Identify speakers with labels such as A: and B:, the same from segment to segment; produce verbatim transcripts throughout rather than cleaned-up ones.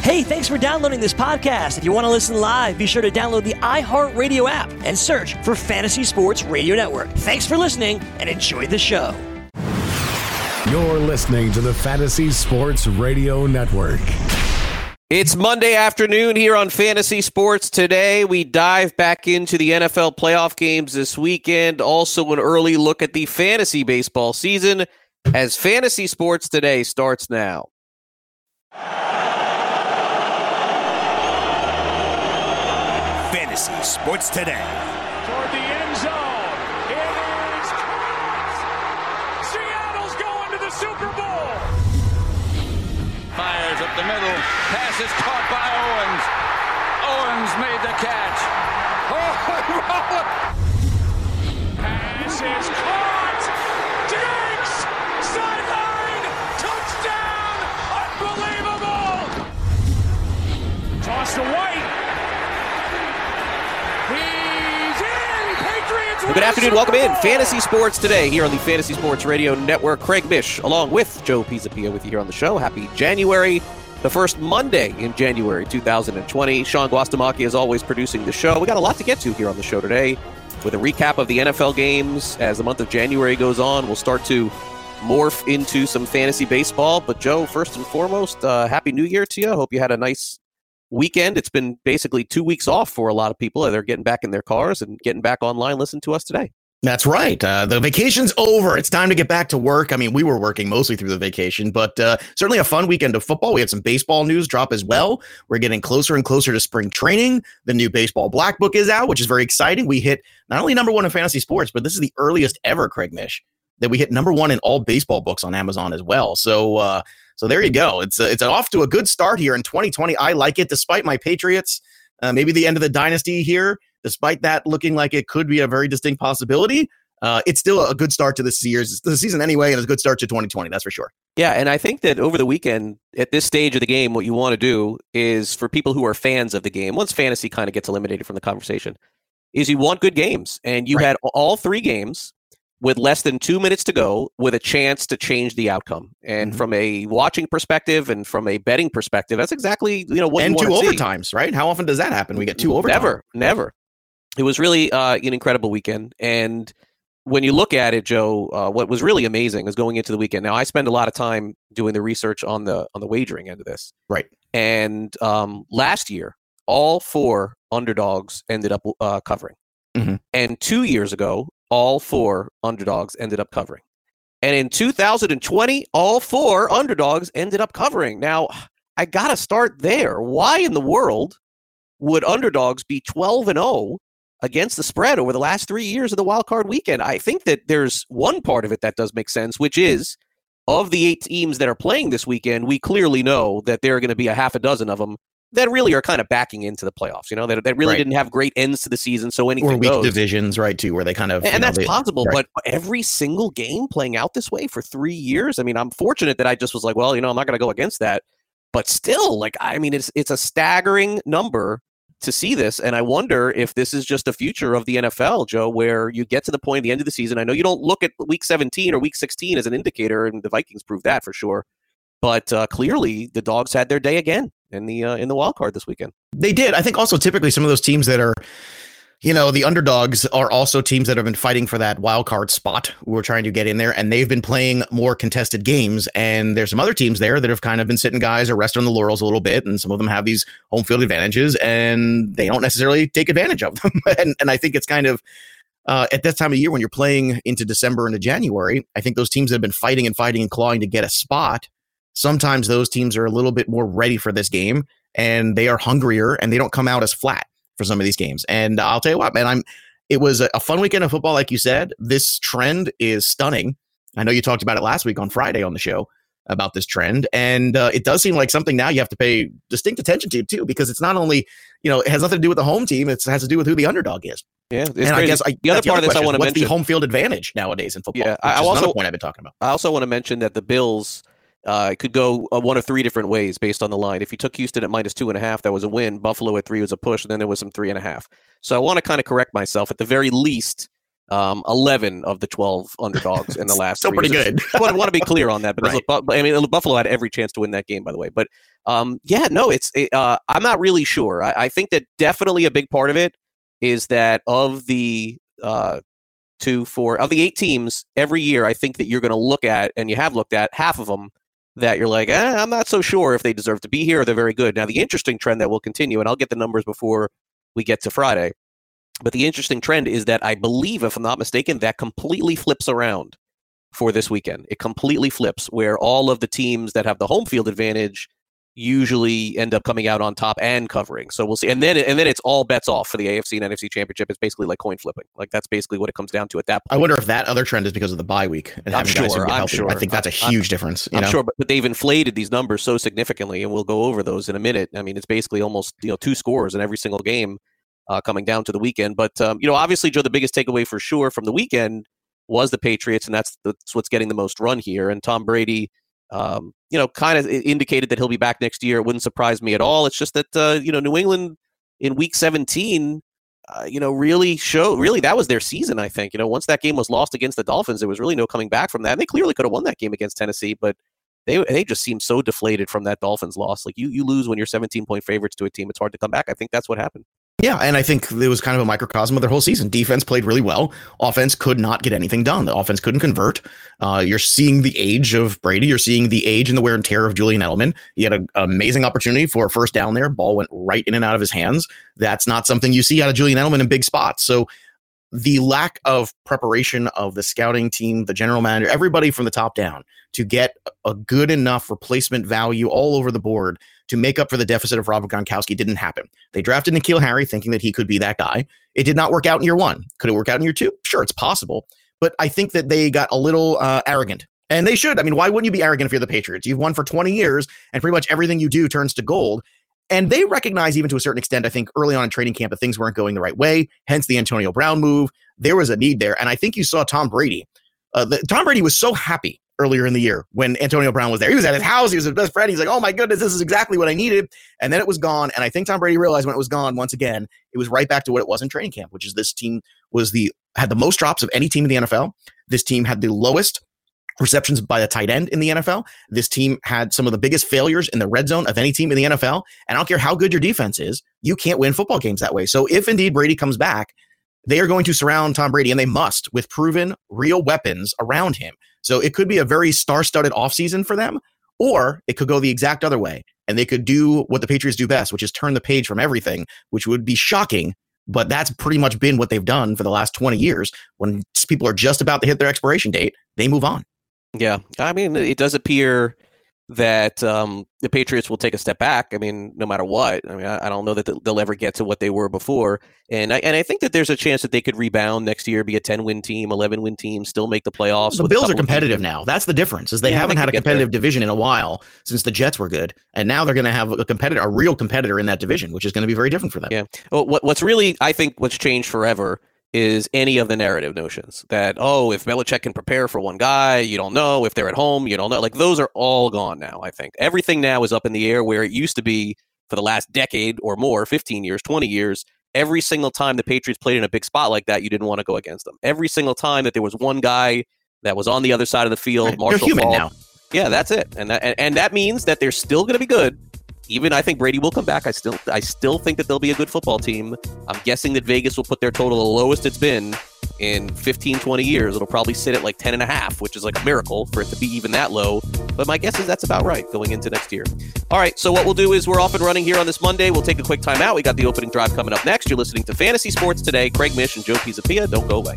A: Hey, thanks for downloading this podcast. If you want to listen live, be sure to download the iHeartRadio app and search for Fantasy Sports Radio Network. Thanks for listening and enjoy the show.
B: You're listening to the Fantasy Sports Radio Network.
C: It's Monday afternoon here on Fantasy Sports Today. We dive back into the N F L playoff games this weekend. Also an early look at the fantasy baseball season as Fantasy Sports Today starts now.
D: Fantasy Sports Today.
E: Toward the end zone. It is caught. Seattle's going to the Super Bowl.
F: Fires up the middle. Pass is caught by Owens. Owens made the catch. Oh,
E: Pass is caught. Diggs. Sideline. Touchdown. Unbelievable. Toss to White.
C: Well, good afternoon. Welcome in. Fantasy Sports Today here on the Fantasy Sports Radio Network. Craig Mish, along with Joe Pisapia with you here on the show. Happy January, the first Monday in January two thousand twenty. Sean Guastamacchi is always producing the show. We got a lot to get to here on the show today with a recap of the N F L games. As the month of January goes on, we'll start to morph into some fantasy baseball. But Joe, first and foremost, uh, Happy New Year to you. I hope you had a nice weekend. It's been basically two weeks off for a lot of people. They're getting back in their cars and getting back online. Listen to us today.
G: That's right. Uh, the vacation's over. It's time to get back to work. I mean, we were working mostly through the vacation, but uh, certainly a fun weekend of football. We had some baseball news drop as well. We're getting closer and closer to spring training. The new baseball black book is out, which is very exciting. We hit not only number one in fantasy sports, but this is the earliest ever, Craig Mish, that we hit number one in all baseball books on Amazon as well. So, uh, So there you go. It's a, it's off to a good start here in twenty twenty. I like it, despite my Patriots. Uh, maybe the end of the dynasty here, despite that looking like it could be a very distinct possibility. Uh, it's still a good start to this year's the season anyway, and it's a good start to twenty twenty. That's for sure.
C: Yeah, and I think that over the weekend, at this stage of the game, what you want to do is for people who are fans of the game, once fantasy kind of gets eliminated from the conversation, is you want good games, and you
G: Right.
C: had all three games with less than two minutes to go, with a chance to change the outcome. And
G: Mhm.
C: from a watching perspective and from a betting perspective, that's exactly you know what
G: And
C: you
G: two
C: want to see.
G: overtimes, right? How often does that happen? We get two overtimes.
C: Never, never. It was really uh, an incredible weekend. And when you look at it, Joe, uh, what was really amazing is going into the weekend. Now, I spend a lot of time doing the research on the on the wagering end of this.
G: Right.
C: And um, last year, all four underdogs ended up uh, covering.
G: Mhm.
C: And two years ago, all four underdogs ended up covering. And in two thousand twenty, all four underdogs ended up covering. Now, I got to start there. Why in the world would underdogs be twelve and oh against the spread over the last three years of the wild card weekend? I think that there's one part of it that does make sense, which is of the eight teams that are playing this weekend, we clearly know that there are going to be a half a dozen of them that really are kind of backing into the playoffs, you know, that, that really
G: Right.
C: didn't have great ends to the season, so anything
G: Or weak
C: goes.
G: divisions, right, too, where they kind of...
C: And,
G: you know,
C: that's
G: they-
C: possible,
G: right.
C: but every single game playing out this way for three years, I mean, I'm fortunate that I just was like, well, you know, I'm not going to go against that. But still, like, I mean, it's it's a staggering number to see this, and I wonder if this is just a future of the N F L, Joe, where you get to the point at the end of the season. I know you don't look at week seventeen or week sixteen as an indicator, and the Vikings proved that for sure. But uh, clearly, the Dogs had their day again in the uh, in the wild card this weekend.
G: They did. I think also typically some of those teams that are, you know, the underdogs are also teams that have been fighting for that wild card spot. We're trying to get in there, and they've been playing more contested games. And there's some other teams there that have kind of been sitting guys or resting on the laurels a little bit. And some of them have these home field advantages, and they don't necessarily take advantage of them. and, and I think it's kind of uh, at that time of year when you're playing into December into January, I think those teams that have been fighting and fighting and clawing to get a spot, sometimes those teams are a little bit more ready for this game, and they are hungrier, and they don't come out as flat for some of these games. And I'll tell you what, man, I'm, it was a, a fun weekend of football. Like you said, this trend is stunning. I know you talked about it last week on Friday on the show about this trend. And uh, it does seem like something now you have to pay distinct attention to too, because it's not only, you know, it has nothing to do with the home team. It's, it has to do with who the underdog is.
C: Yeah. It's
G: And I
C: crazy.
G: guess I,
C: the other
G: that's
C: part of this I
G: question.
C: want to
G: What's
C: mention.
G: the home field advantage nowadays in football?
C: Yeah,
G: Which
C: I- I
G: is
C: also-
G: another point I've been talking about.
C: I also want to mention that the Bills uh, could go uh, one of three different ways based on the line. If you took Houston at minus two and a half, that was a win. Buffalo at three was a push, and then there was some three and a half. So I want to kind of correct myself. At the very least, um, eleven of the twelve underdogs in the last
G: Still
C: three
G: pretty
C: years.
G: good.
C: I want, want to be clear on that because
G: Right.
C: look, I mean, Buffalo had every chance to win that game, by the way. But um, yeah, no, it's it, uh, I'm not really sure. I, I think that definitely a big part of it is that of the uh, two, four, of the eight teams every year, I think that you're going to look at, and you have looked at half of them, that you're like, eh, I'm not so sure if they deserve to be here or they're very good. Now, the interesting trend that will continue, and I'll get the numbers before we get to Friday, but the interesting trend is that I believe, if I'm not mistaken, that completely flips around for this weekend. It completely flips, where all of the teams that have the home field advantage usually end up coming out on top and covering. So we'll see. And then and then it's all bets off for the A F C and N F C championship. It's basically like coin flipping. Like that's basically what it comes down to at that point.
G: I wonder if that other trend is because of the bye week. And
C: I'm
G: having guys who
C: sure,
G: get
C: I'm
G: healthy.
C: sure.
G: I think that's a huge
C: I'm,
G: difference. You
C: I'm
G: know?
C: sure, but, but they've inflated these numbers so significantly, and we'll go over those in a minute. I mean, it's basically almost you know two scores in every single game uh, coming down to the weekend. But um, you know, obviously, Joe, the biggest takeaway for sure from the weekend was the Patriots, and that's that's what's getting the most run here. And Tom Brady, um, you know, kind of indicated that he'll be back next year. It wouldn't surprise me at all. It's just that uh, you know, New England in Week seventeen, uh, you know, really showed really that was their season. I think you know, once that game was lost against the Dolphins, there was really no coming back from that. And they clearly could have won that game against Tennessee, but they they just seemed so deflated from that Dolphins loss. Like you you lose when you're seventeen point favorites to a team, it's hard to come back. I think that's what happened.
G: Yeah, and I think it was kind of a microcosm of their whole season. Defense played really well. Offense could not get anything done. The offense couldn't convert. Uh, you're seeing the age of Brady. You're seeing the age and the wear and tear of Julian Edelman. He had an amazing opportunity for a first down there. Ball went right in and out of his hands. That's not something you see out of Julian Edelman in big spots. So the lack of preparation of the scouting team, the general manager, everybody from the top down to get a good enough replacement value all over the board to make up for the deficit of Robert Gronkowski didn't happen. They drafted N'Keal Harry thinking that he could be that guy. It did not work out in year one. Could it work out in year two? Sure, it's possible. But I think that they got a little uh, arrogant. And they should. I mean, why wouldn't you be arrogant if you're the Patriots? You've won for twenty years, and pretty much everything you do turns to gold. And they recognize, even to a certain extent, I think, early on in training camp, that things weren't going the right way, hence the Antonio Brown move. There was a need there. And I think you saw Tom Brady. Uh, the, Tom Brady was so happy earlier in the year when Antonio Brown was there. He was at his house. He was his best friend. He's like, oh, my goodness, this is exactly what I needed. And then it was gone. And I think Tom Brady realized when it was gone, once again, it was right back to what it was in training camp, which is this team was the had the most drops of any team in the N F L. This team had the lowest receptions by a tight end in the N F L. This team had some of the biggest failures in the red zone of any team in the N F L. And I don't care how good your defense is, you can't win football games that way. So if indeed Brady comes back, they are going to surround Tom Brady, and they must, with proven real weapons around him. So it could be a very star-studded offseason for them, or it could go the exact other way, and they could do what the Patriots do best, which is turn the page from everything, which would be shocking. But that's pretty much been what they've done for the last twenty years. When people are just about to hit their expiration date, they move on.
C: Yeah, I mean, it does appear that um, the Patriots will take a step back. I mean, no matter what. I mean, I, I don't know that they'll, they'll ever get to what they were before. And I and I think that there's a chance that they could rebound next year, be a ten-win team, eleven-win team, still make the playoffs.
G: The Bills are competitive now. That's the difference, is they
C: Yeah,
G: haven't
C: they
G: had a
C: could get
G: competitive division in a while since the Jets were good. And now they're going to have a competitor, a real competitor in that division, which is going to be very different for them.
C: Yeah. Well, what, what's really, I think, what's changed forever is any of the narrative notions that, oh, if Belichick can prepare for one guy, you don't know. If they're at home, you don't know. Like, those are all gone now, I think. Everything now is up in the air, where it used to be for the last decade or more, fifteen years, twenty years, every single time the Patriots played in a big spot like that, you didn't want to go against them. Every single time that there was one guy that was on the other side of the field,
G: Right.
C: Marshall
G: They're human
C: Faulk,
G: now.
C: Yeah, that's it. And that, and, and that means that they're still going to be good. Even I think Brady will come back. I still I still think that they'll be a good football team. I'm guessing that Vegas will put their total the lowest it's been in fifteen, twenty years. It'll probably sit at like ten and a half, which is like a miracle for it to be even that low. But my guess is that's about right going into next year. All right, so what we'll do is we're off and running here on this Monday. We'll take a quick time out. We got the opening drive coming up next. You're listening to Fantasy Sports Today. Craig Mish and Joe Pisapia. Don't go away.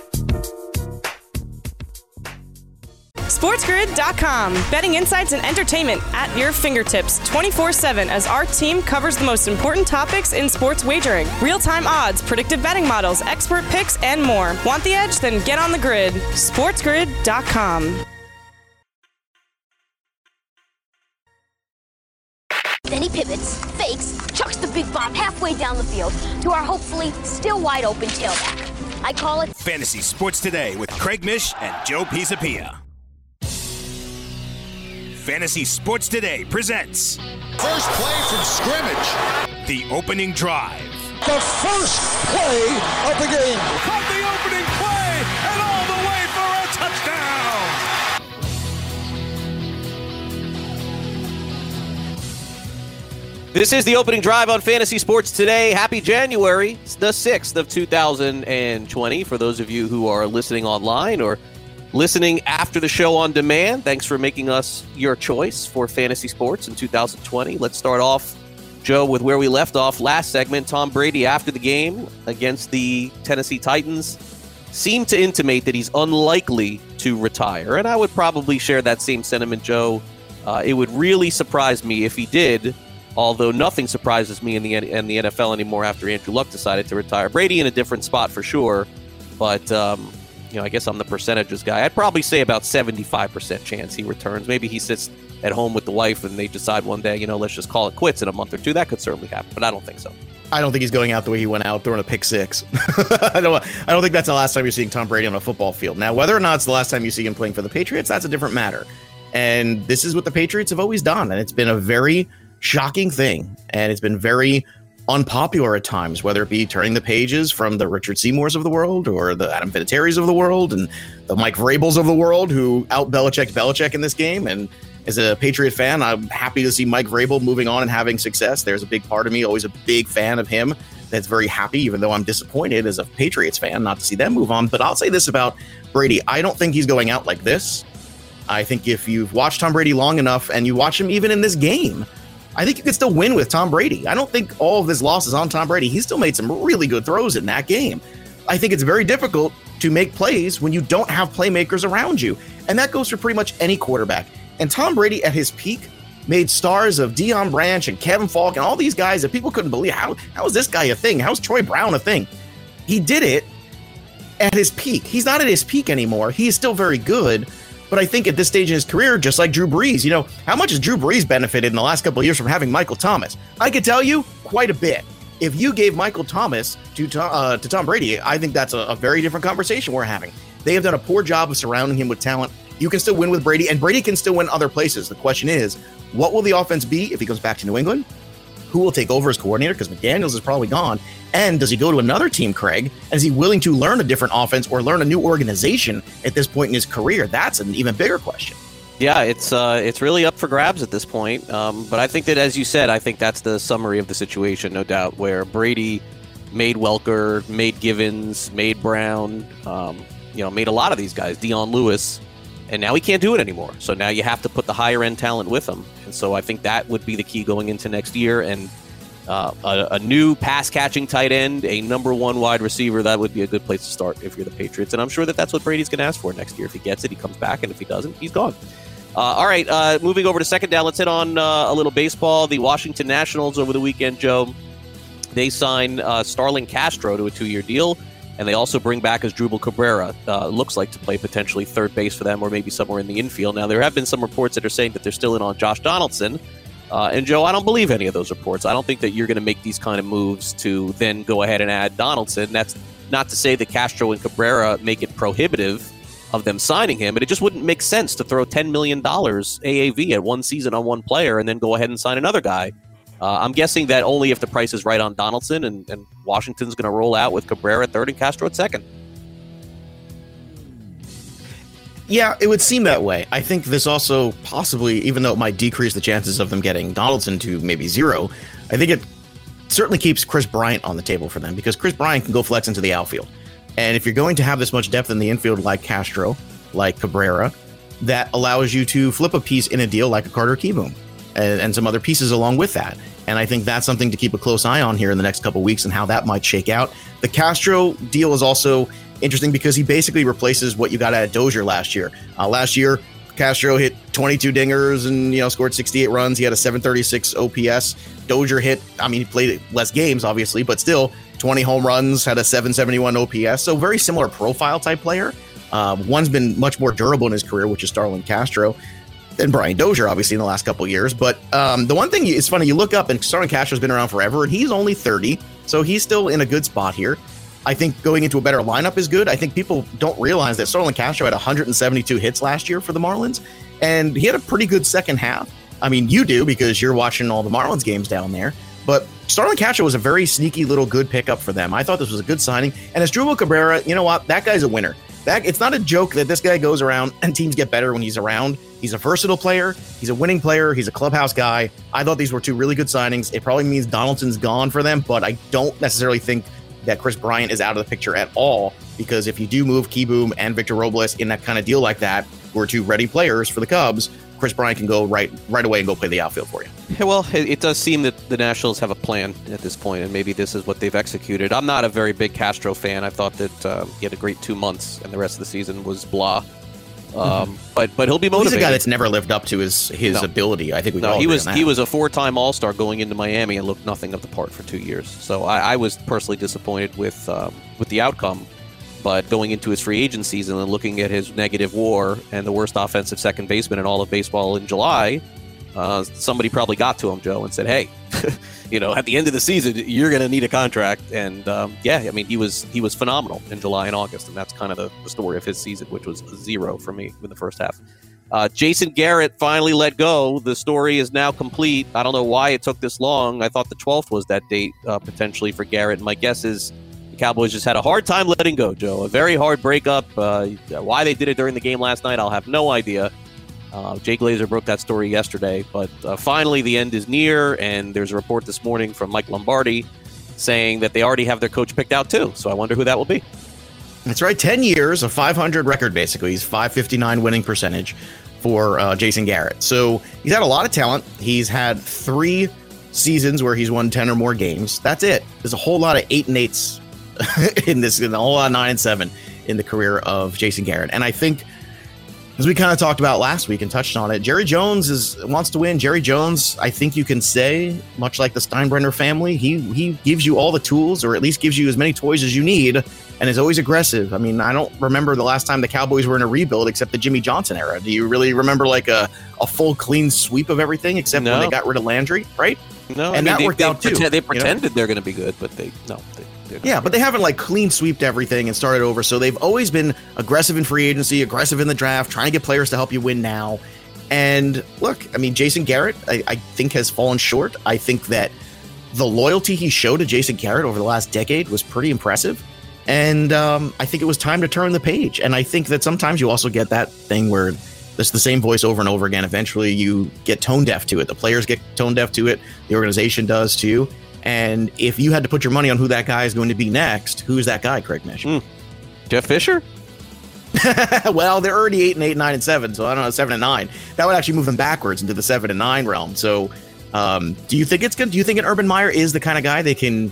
D: SportsGrid dot com. Betting insights and entertainment at your fingertips twenty-four seven as our team covers the most important topics in sports wagering. Real-time odds, predictive betting models, expert picks, and more. Want the edge? Then get on the grid. SportsGrid dot com.
H: Then he pivots, fakes, chucks the big bomb halfway down the field to our hopefully still wide open tailback. I call it
I: Fantasy Sports Today with Craig Mish and Joe Pisapia. Fantasy Sports Today presents
J: First play from scrimmage.
I: The opening drive.
J: The first play of the game.
E: Caught the opening play.
C: This is the opening drive on Fantasy Sports Today. Happy January, the sixth of two thousand twenty. For those of you who are listening online or listening after the show on demand, thanks for making us your choice for fantasy sports in two thousand twenty. Let's start off, Joe, with where we left off last segment. Tom Brady, after the game against the Tennessee Titans, seemed to intimate that he's unlikely to retire. And I would probably share that same sentiment, Joe. Uh, it would really surprise me if he did, although nothing surprises me in the in the N F L anymore after Andrew Luck decided to retire. Brady in a different spot for sure, but um, you know, I guess I'm the percentages guy. I'd probably say about seventy-five percent chance he returns. Maybe he sits at home with the wife and they decide one day, you know, let's just call it quits in a month or two. That could certainly happen, but I don't think so.
G: I don't think he's going out the way he went out, throwing a pick six. I don't I don't think that's the last time you're seeing Tom Brady on a football field. Now, whether or not it's the last time you see him playing for the Patriots, that's a different matter. And this is what the Patriots have always done, and it's been a very shocking thing, and it's been very unpopular at times, whether it be turning the pages from the Richard Seymours of the world or the Adam Vinatieri's of the world and the Mike Vrabels of the world who out Belichick Belichick in this game. And as a Patriot fan, I'm happy to see Mike Vrabel moving on and having success. There's a big part of me, always a big fan of him, that's very happy, even though I'm disappointed as a Patriots fan not to see them move on. But I'll say this about Brady. I don't think he's going out like this. I think if you've watched Tom Brady long enough and you watch him even in this game, I think you could still win with Tom Brady. I don't think all of his losses on Tom Brady. He still made some really good throws in that game. I think it's very difficult to make plays when you don't have playmakers around you. And that goes for pretty much any quarterback. And Tom Brady at his peak made stars of Deion Branch and Kevin Falk and all these guys that people couldn't believe. How, how is this guy a thing? How's Troy Brown a thing? He did it at his peak. He's not at his peak anymore. He is still very good. But I think at this stage in his career, just like Drew Brees, you know, how much has Drew Brees benefited in the last couple of years from having Michael Thomas? I could tell you quite a bit. If you gave Michael Thomas to uh, to Tom Brady, I think that's a, a very different conversation we're having. They have done a poor job of surrounding him with talent. You can still win with Brady, and Brady can still win other places. The question is, what will the offense be if he goes back to New England? Who will take over as coordinator? Because McDaniels is probably gone. And does he go to another team, Craig? And is he willing to learn a different offense or learn a new organization at this point in his career? That's an even bigger question.
C: Yeah, it's uh, it's really up for grabs at this point. Um, but I think that, as you said, I think that's the summary of the situation, no doubt, where Brady made Welker, made Givens, made Brown, um, you know, made a lot of these guys, Dion Lewis, and now he can't do it anymore. So now you have to put the higher end talent with him. And so I think that would be the key going into next year. And uh, a, a new pass catching tight end, a number one wide receiver, that would be a good place to start if you're the Patriots. And I'm sure that that's what Brady's going to ask for next year. If he gets it, he comes back. And if he doesn't, he's gone. Uh, all right, uh, moving over to second down, let's hit on uh, a little baseball. The Washington Nationals over the weekend, Joe, they sign uh, Starlin Castro to a two-year deal, and they also bring back Asdrubal Cabrera, uh, looks like, to play potentially third base for them or maybe somewhere in the infield. Now, there have been some reports that are saying that they're still in on Josh Donaldson, uh, and Joe, I don't believe any of those reports. I don't think that you're going to make these kind of moves to then go ahead and add Donaldson. That's not to say that Castro and Cabrera make it prohibitive of them signing him, but it just wouldn't make sense to throw ten million dollars A A V at one season on one player and then go ahead and sign another guy. Uh, I'm guessing that only if the price is right on Donaldson, and, and Washington's going to roll out with Cabrera at third and Castro at second.
G: Yeah, it would seem that way. I think this also possibly, even though it might decrease the chances of them getting Donaldson to maybe zero, I think it certainly keeps Chris Bryant on the table for them, because Chris Bryant can go flex into the outfield. And if you're going to have this much depth in the infield like Castro, like Cabrera, that allows you to flip a piece in a deal like a Carter Kieboom and, and some other pieces along with that. And I think that's something to keep a close eye on here in the next couple of weeks and how that might shake out. The Castro deal is also interesting because he basically replaces what you got at Dozier last year. Uh, last year, Castro hit twenty-two dingers and, you know, scored sixty-eight runs. He had a seven thirty-six O P S. Dozier hit, I mean, he played less games, obviously, but still twenty home runs, had a seven seventy-one O P S. So very similar profile type player. Um, one's been much more durable in his career, which is Starlin Castro, than Brian Dozier, obviously, in the last couple of years. But um, the one thing is funny, you look up and Starlin Castro's been around forever, and he's only thirty. So he's still in a good spot here. I think going into a better lineup is good. I think people don't realize that Starlin Castro had one hundred seventy-two hits last year for the Marlins, and he had a pretty good second half. I mean, you do because you're watching all the Marlins games down there. But Starlin Castro was a very sneaky little good pickup for them. I thought this was a good signing. And Asdrubal Cabrera, you know what? That guy's a winner. That it's not a joke that this guy goes around and teams get better when he's around. He's a versatile player. He's a winning player. He's a clubhouse guy. I thought these were two really good signings. It probably means Donaldson's gone for them, but I don't necessarily think that Chris Bryant is out of the picture at all, because if you do move Kieboom and Victor Robles in that kind of deal like that, who are two ready players for the Cubs, Chris Bryant can go right right away and go play the outfield for you.
C: Yeah, well, it, it does seem that the Nationals have a plan at this point, and maybe this is what they've executed. I'm not a very big Castro fan. I thought that uh, he had a great two months, and the rest of the season was blah. Um, mm-hmm. But but he'll be motivated.
G: He's a guy that's never lived up to his his
C: no.
G: ability. I think we
C: no,
G: all
C: he was
G: that.
C: he was a four-time All-Star going into Miami and looked nothing of the part for two years. So I, I was personally disappointed with um, with the outcome. But going into his free agent season and looking at his negative WAR and the worst offensive second baseman in all of baseball in July, uh, somebody probably got to him, Joe, and said, "Hey, you know, at the end of the season, you're going to need a contract." And um, yeah, I mean, he was he was phenomenal in July and August, and that's kind of the, the story of his season, which was a zero for me in the first half. Uh, Jason Garrett finally let go. The story is now complete. I don't know why it took this long. I thought the twelfth was that date uh, potentially for Garrett. My guess is the Cowboys just had a hard time letting go, Joe. A very hard breakup. Uh, why they did it during the game last night, I'll have no idea. Uh, Jay Glazer broke that story yesterday, but uh, finally the end is near, and there's a report this morning from Mike Lombardi saying that they already have their coach picked out too. So I wonder who that will be.
G: That's right. ten years, a five hundred record, basically. He's five fifty-nine winning percentage for uh, Jason Garrett. So he's had a lot of talent. He's had three seasons where he's won ten or more games. That's it. There's a whole lot of eight and eights in this, and a whole lot of nine and seven in the career of Jason Garrett. And I think, as we kind of talked about last week and touched on it, Jerry Jones is wants to win. Jerry Jones, I think you can say, much like the Steinbrenner family, he he gives you all the tools, or at least gives you as many toys as you need, and is always aggressive. I mean, I don't remember the last time the Cowboys were in a rebuild except the Jimmy Johnson era. Do you really remember like a, a full clean sweep of everything except no. when they got rid of Landry, right?
C: No,
G: and
C: I mean,
G: that
C: they,
G: worked
C: they
G: out too.
C: Pretend, they pretended
G: you know?
C: they're going to be good, but they no. They,
G: Yeah, but they haven't like clean sweeped everything and started over. So they've always been aggressive in free agency, aggressive in the draft, trying to get players to help you win now. And look, I mean, Jason Garrett, I, I think has fallen short. I think that the loyalty he showed to Jason Garrett over the last decade was pretty impressive. And um, I think it was time to turn the page. And I think that sometimes you also get that thing where it's the same voice over and over again. Eventually you get tone deaf to it. The players get tone deaf to it. The organization does too. And if you had to put your money on who that guy is going to be next, who's that guy, Craig Mish?
C: Mm. Jeff Fisher?
G: Well, they're already eight and eight, nine and seven, so I don't know, seven and nine. That would actually move them backwards into the seven and nine realm. So, um, do you think it's good? Do you think an Urban Meyer is the kind of guy that can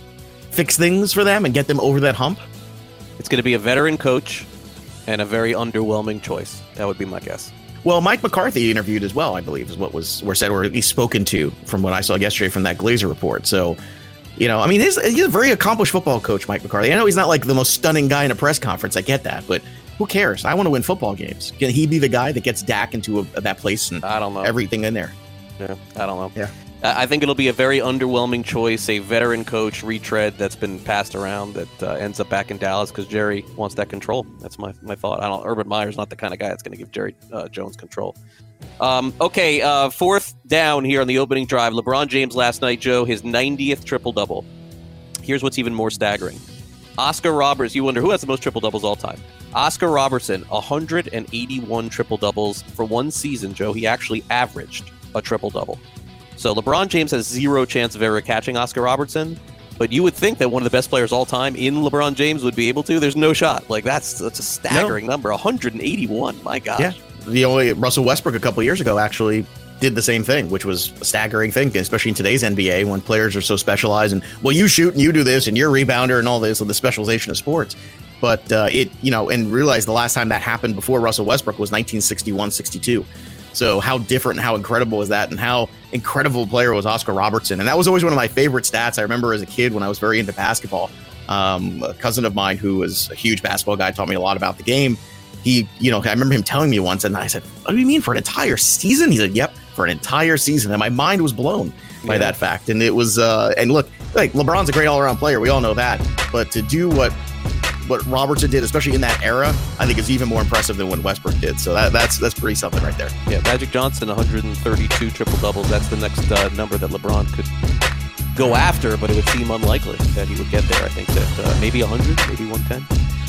G: fix things for them and get them over that hump?
C: It's going to be a veteran coach and a very underwhelming choice. That would be my guess.
G: Well, Mike McCarthy interviewed as well, I believe, is what was were said, or at least spoken to from what I saw yesterday from that Glazer report. So, you know, I mean, he's, he's a very accomplished football coach, Mike McCarthy. I know he's not like the most stunning guy in a press conference. I get that, but who cares? I want to win football games. Can he be the guy that gets Dak into a, that place and
C: I don't know
G: everything in there?
C: Yeah, I don't know.
G: Yeah.
C: I think it'll be a very underwhelming choice, a veteran coach retread that's been passed around that uh, ends up back in Dallas because Jerry wants that control. That's my my thought. I don't. Urban Meyer's not the kind of guy that's going to give Jerry uh, Jones control. Um, okay, uh, fourth down here on the opening drive. LeBron James last night, Joe, his ninetieth triple-double. Here's what's even more staggering. Oscar Roberts, you wonder who has the most triple-doubles all time. Oscar Robertson, one hundred eighty-one triple-doubles for one season, Joe. He actually averaged a triple-double. So LeBron James has zero chance of ever catching Oscar Robertson, but you would think that one of the best players all time in LeBron James would be able to. There's no shot. Like, that's that's a staggering no. number. one hundred eighty-one. My gosh.
G: Yeah. The only Russell Westbrook a couple of years ago actually did the same thing, which was a staggering thing, especially in today's N B A when players are so specialized and, well, you shoot and you do this and you're a rebounder and all this, and the specialization of sports. But uh, it, you know, and realize the last time that happened before Russell Westbrook was nineteen sixty-one sixty-two. So how different and how incredible is that, and how incredible a player was Oscar Robertson. And that was always one of my favorite stats. I remember as a kid when I was very into basketball, um, a cousin of mine who was a huge basketball guy taught me a lot about the game. He, you know, I remember him telling me once, and I said, what do you mean for an entire season? He said, yep, for an entire season. And my mind was blown by yeah. that fact. And it was, uh, and look, like LeBron's a great all around player. We all know that. But to do what, what Robertson did, especially in that era, I think is even more impressive than what Westbrook did. So that, that's that's pretty something right there.
C: Yeah, Magic Johnson, one hundred thirty-two triple doubles. That's the next uh, number that LeBron could go after, but it would seem unlikely that he would get there. I think that uh, maybe one hundred, maybe one ten.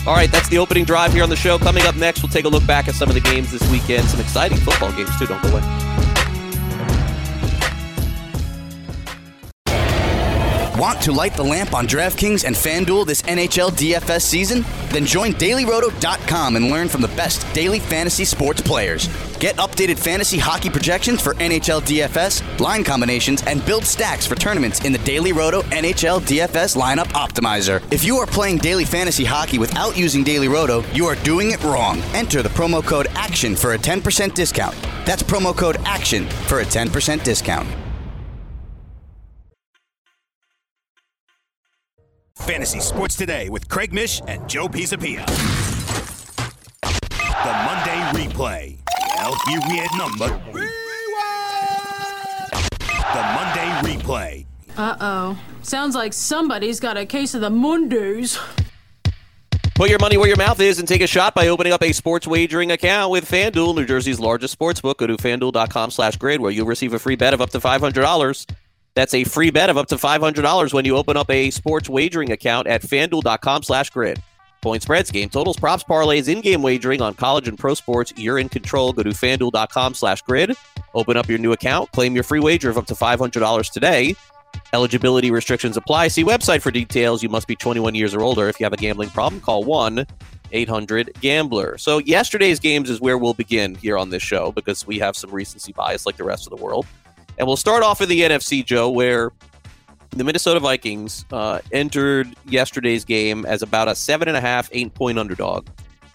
C: All right, that's the opening drive here on the show. Coming up next, we'll take a look back at some of the games this weekend. Some exciting football games, too. Don't go away.
K: Want to light the lamp on DraftKings and FanDuel this N H L D F S season? Then join Daily Roto dot com and learn from the best daily fantasy sports players. Get updated fantasy hockey projections for N H L D F S, line combinations, and build stacks for tournaments in the Daily Roto N H L D F S Lineup Optimizer. If you are playing daily fantasy hockey without using Daily Roto, you are doing it wrong. Enter the promo code ACTION for a ten percent discount. That's promo code ACTION for a ten percent discount.
I: Fantasy Sports Today with Craig Mish and Joe Pisapia. The Monday replay. L P weird number. The Monday replay.
L: Uh-oh. Sounds like somebody's got a case of the Mondays.
C: Put your money where your mouth is and take a shot by opening up a sports wagering account with FanDuel, New Jersey's largest sports book. Go to FanDuel dot com slash grid where you'll receive a free bet of up to five hundred dollars. That's a free bet of up to five hundred dollars when you open up a sports wagering account at FanDuel dot com slash grid. Point spreads, game totals, props, parlays, in-game wagering on college and pro sports. You're in control. Go to FanDuel dot com slash grid. Open up your new account. Claim your free wager of up to five hundred dollars today. Eligibility restrictions apply. See website for details. You must be twenty-one years or older. If you have a gambling problem, call one eight hundred gambler. So yesterday's games is where we'll begin here on this show because we have some recency bias like the rest of the world. And we'll start off with the N F C, Joe, where the Minnesota Vikings uh, entered yesterday's game as about a seven and a half, eight point underdog.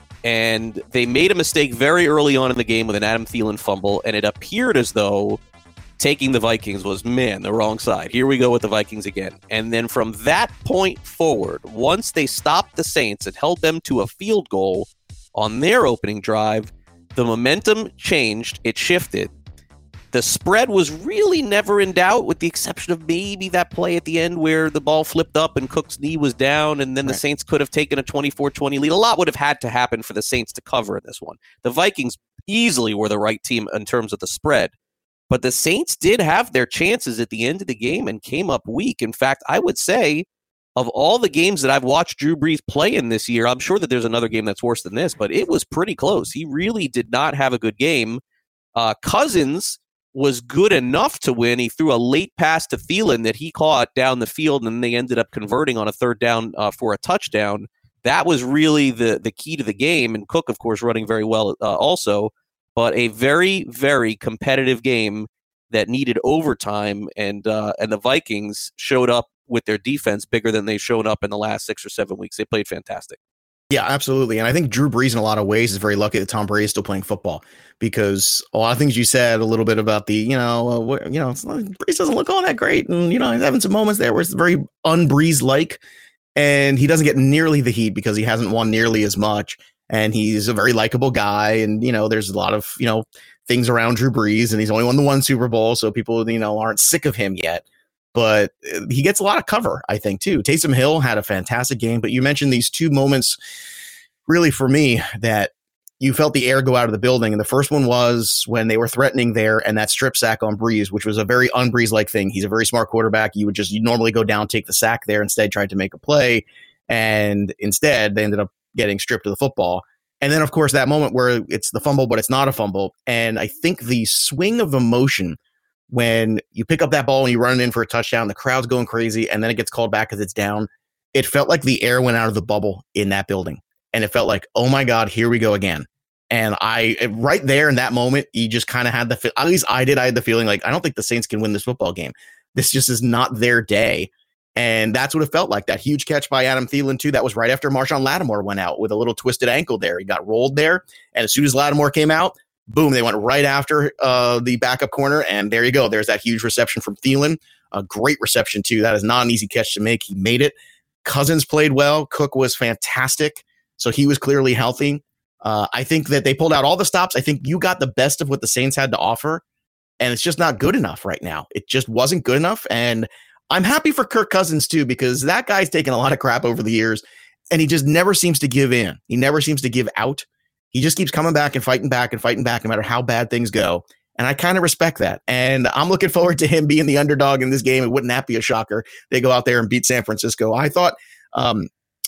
C: And they made a mistake very early on in the game with an Adam Thielen fumble. And it appeared as though taking the Vikings was, man, the wrong side. Here we go with the Vikings again. And then from that point forward, once they stopped the Saints and held them to a field goal on their opening drive, the momentum changed. It shifted. The spread was really never in doubt, with the exception of maybe that play at the end where the ball flipped up and Cook's knee was down, and then the right. Saints could have taken a twenty-four twenty lead. A lot would have had to happen for the Saints to cover in this one. The Vikings easily were the right team in terms of the spread, but the Saints did have their chances at the end of the game and came up weak. In fact, I would say of all the games that I've watched Drew Brees play in this year, I'm sure that there's another game that's worse than this, but it was pretty close. He really did not have a good game. Uh, Cousins was good enough to win. He threw a late pass to Thielen that he caught down the field, and they ended up converting on a third down uh, for a touchdown. That was really the, the key to the game, and Cook, of course, running very well uh, also, but a very, very competitive game that needed overtime, and uh, and the Vikings showed up with their defense bigger than they've shown up in the last six or seven weeks. They played fantastic.
G: Yeah, absolutely. And I think Drew Brees in a lot of ways is very lucky that Tom Brady is still playing football, because a lot of things you said a little bit about the, you know, uh, what, you know, it's not, Brees doesn't look all that great. And, you know, he's having some moments there where it's very un-Brees-like, and he doesn't get nearly the heat because he hasn't won nearly as much. And he's a very likable guy. And, you know, there's a lot of, you know, things around Drew Brees, and he's only won the one Super Bowl. So people, you know, aren't sick of him yet. But he gets a lot of cover, I think, too. Taysom Hill had a fantastic game, but you mentioned these two moments really for me that you felt the air go out of the building. And the first one was when they were threatening there and that strip sack on Brees, which was a very un-Brees-like thing. He's a very smart quarterback. You would just you normally go down, take the sack there, instead tried to make a play. And instead, they ended up getting stripped of the football. And then, of course, that moment where it's the fumble, but it's not a fumble. And I think the swing of emotion when you pick up that ball and you run it in for a touchdown, the crowd's going crazy, and then it gets called back because it's down. It felt like the air went out of the bubble in that building. And it felt like, oh my God, here we go again. And I, right there in that moment, you just kind of had the, at least I did, I had the feeling like, I don't think the Saints can win this football game. This just is not their day. And that's what it felt like. That huge catch by Adam Thielen, too. That was right after Marshawn Lattimore went out with a little twisted ankle there. He got rolled there. And as soon as Lattimore came out, boom, they went right after uh, the backup corner. And there you go. There's that huge reception from Thielen. A great reception, too. That is not an easy catch to make. He made it. Cousins played well. Cook was fantastic. So he was clearly healthy. Uh, I think that they pulled out all the stops. I think you got the best of what the Saints had to offer. And it's just not good enough right now. It just wasn't good enough. And I'm happy for Kirk Cousins, too, because that guy's taken a lot of crap over the years. And he just never seems to give in. He never seems to give out. He just keeps coming back and fighting back and fighting back no matter how bad things go. And I kind of respect that. And I'm looking forward to him being the underdog in this game. And wouldn't that be a shocker? They go out there and beat San Francisco. I thought um,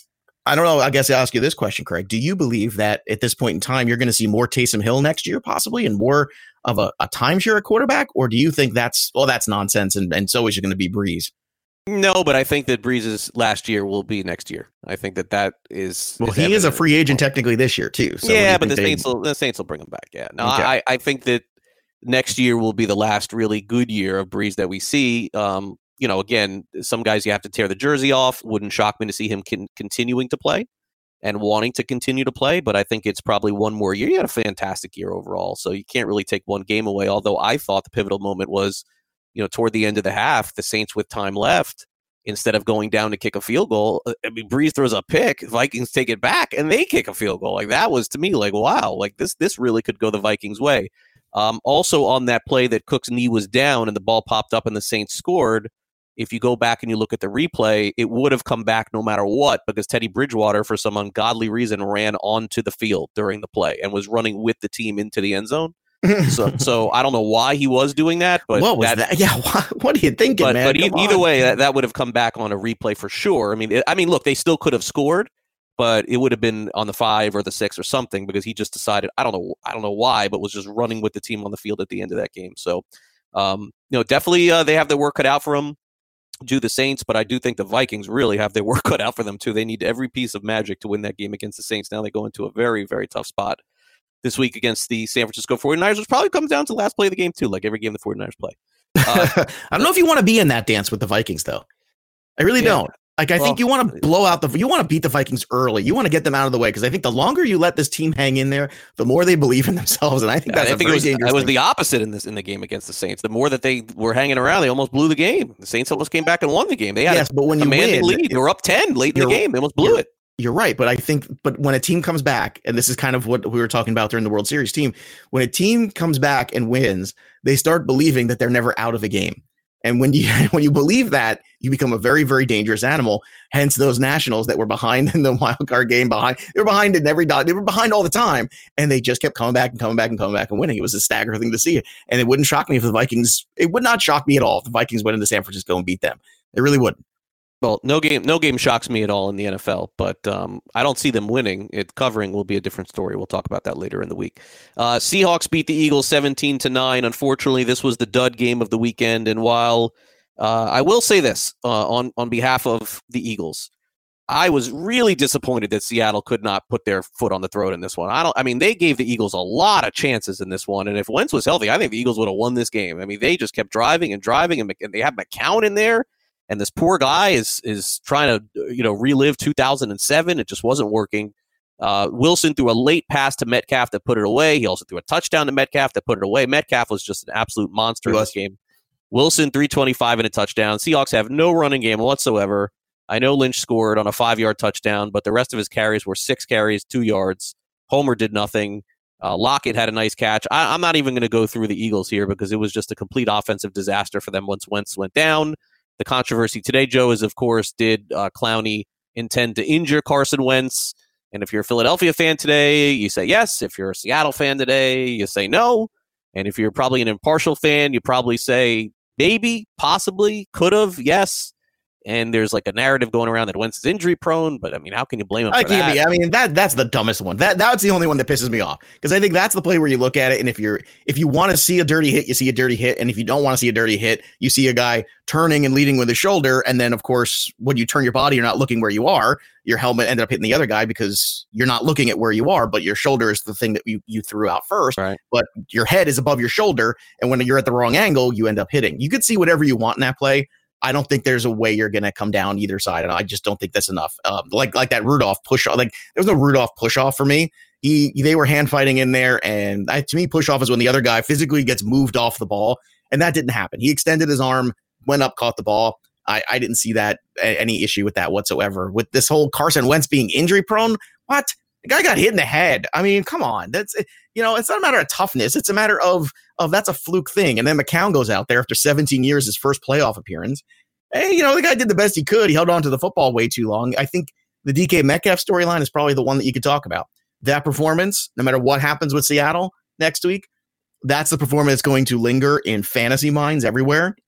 G: I don't know. I guess I'll ask you this question, Craig. Do you believe that at this point in time, you're going to see more Taysom Hill next year, possibly, and more of a, a timeshare at quarterback? Or do you think that's, well, that's nonsense and, and so is it going to be Breeze?
C: No, but I think that Breeze's last year will be next year. I think that that is.
G: Well,
C: is
G: he
C: evident.
G: is a free agent technically this year, too. So
C: yeah, but the
G: they...
C: Saints, will, the Saints will bring him back. Yeah. No,
G: okay.
C: I, I think that next year will be the last really good year of Breeze that we see. Um, you know, again, some guys you have to tear the jersey off. Wouldn't shock me to see him con- continuing to play and wanting to continue to play. But I think it's probably one more year. He had a fantastic year overall. So you can't really take one game away. Although I thought the pivotal moment was, you know, toward the end of the half, the Saints with time left. Instead of going down to kick a field goal, I mean, Breeze throws a pick, Vikings take it back, and they kick a field goal. Like, that was, to me, like, wow, like this this really could go the Vikings' way. Um, also, on that play that Cook's knee was down and the ball popped up and the Saints scored, if you go back and you look at the replay, it would have come back no matter what because Teddy Bridgewater, for some ungodly reason, ran onto the field during the play and was running with the team into the end zone. so, so I don't know why he was doing that, but
G: what was
C: that,
G: that? Yeah, what, what are you thinking,
C: but,
G: man?
C: But e- either way, that, that would have come back on a replay for sure. I mean, it, I mean, look, they still could have scored, but it would have been on the five or the six or something because he just decided. I don't know, I don't know why, but was just running with the team on the field at the end of that game. So, um, you know, definitely uh, they have their work cut out for them. Do the Saints, but I do think the Vikings really have their work cut out for them too. They need every piece of magic to win that game against the Saints. Now they go into a very, very tough spot this week against the San Francisco forty-niners, which probably comes down to the last play of the game, too, like every game the forty-niners play. Uh,
G: I don't know if you want to be in that dance with the Vikings, though. I really yeah. don't. Like, I well, think you want to blow out the, you want to beat the Vikings early. You want to get them out of the way because I think the longer you let this team hang in there, the more they believe in themselves. And I think that's
C: I
G: a
C: think
G: very
C: it was,
G: dangerous
C: it was
G: thing.
C: the opposite in this in the game against the Saints. The more that they were hanging around, they almost blew the game. The Saints almost came back and won the game. They had
G: yes,
C: a
G: but when you
C: commanding
G: win,
C: lead. They were up ten late in the game. They almost blew it.
G: You're right, but I think, but when a team comes back, and this is kind of what we were talking about during the World Series team, when a team comes back and wins, they start believing that they're never out of a game. And when you when you believe that, you become a very, very dangerous animal. Hence, those Nationals that were behind in the wild card game, behind they were behind in every dot, they were behind all the time, and they just kept coming back and coming back and coming back and winning. It was a staggering thing to see, and it wouldn't shock me if the Vikings. It would not shock me at all if the Vikings went into San Francisco and beat them. It really wouldn't.
C: Well, no game, no game shocks me at all in the N F L, but um, I don't see them winning. It covering will be a different story. We'll talk about that later in the week. Uh, Seahawks beat the Eagles seventeen to nine. Unfortunately, this was the dud game of the weekend. And while uh, I will say this uh, on on behalf of the Eagles, I was really disappointed that Seattle could not put their foot on the throat in this one. I don't. I mean, they gave the Eagles a lot of chances in this one, and if Wentz was healthy, I think the Eagles would have won this game. I mean, they just kept driving and driving, and, and they have McCown in there. And this poor guy is is trying to, you know, relive two thousand seven. It just wasn't working. Uh, Wilson threw a late pass to Metcalf that put it away. He also threw a touchdown to Metcalf that put it away. Metcalf was just an absolute monster in this game. Wilson, three twenty-five and a touchdown. Seahawks have no running game whatsoever. I know Lynch scored on a five-yard touchdown, but the rest of his carries were six carries, two yards. Homer did nothing. Uh, Lockett had a nice catch. I, I'm not even going to go through the Eagles here because it was just a complete offensive disaster for them once Wentz went down. The controversy today, Joe, is, of course, did uh, Clowney intend to injure Carson Wentz? And if you're a Philadelphia fan today, you say yes. If you're a Seattle fan today, you say no. And if you're probably an impartial fan, you probably say maybe, possibly, could have, yes. And there's like a narrative going around that Wentz is injury prone, but I mean, how can you blame him
G: I
C: for
G: can't
C: that?
G: Be, I mean, that that's the dumbest one. That that's the only one that pisses me off because I think that's the play where you look at it, and if you're if you want to see a dirty hit, you see a dirty hit, and if you don't want to see a dirty hit, you see a guy turning and leading with his shoulder, and then of course when you turn your body, you're not looking where you are. Your helmet ended up hitting the other guy because you're not looking at where you are, but your shoulder is the thing that you you threw out first.
C: Right.
G: But your head is above your shoulder, and when you're at the wrong angle, you end up hitting. You could see whatever you want in that play. I don't think there's a way you're going to come down either side. And I just don't think that's enough. Um, like, like that Rudolph push off, like there was no Rudolph push off for me. He, they were hand fighting in there. And I, to me, push off is when the other guy physically gets moved off the ball. And that didn't happen. He extended his arm, went up, caught the ball. I, I didn't see that any issue with that whatsoever. With this whole Carson Wentz being injury prone, what? The guy got hit in the head. I mean, come on. That's, you know, it's not a matter of toughness. It's a matter of, of that's a fluke thing. And then McCown goes out there after seventeen years, his first playoff appearance. Hey, you know, the guy did the best he could. He held on to the football way too long. I think the D K Metcalf storyline is probably the one that you could talk about. That performance, no matter what happens with Seattle next week, that's the performance that's going to linger in fantasy minds everywhere.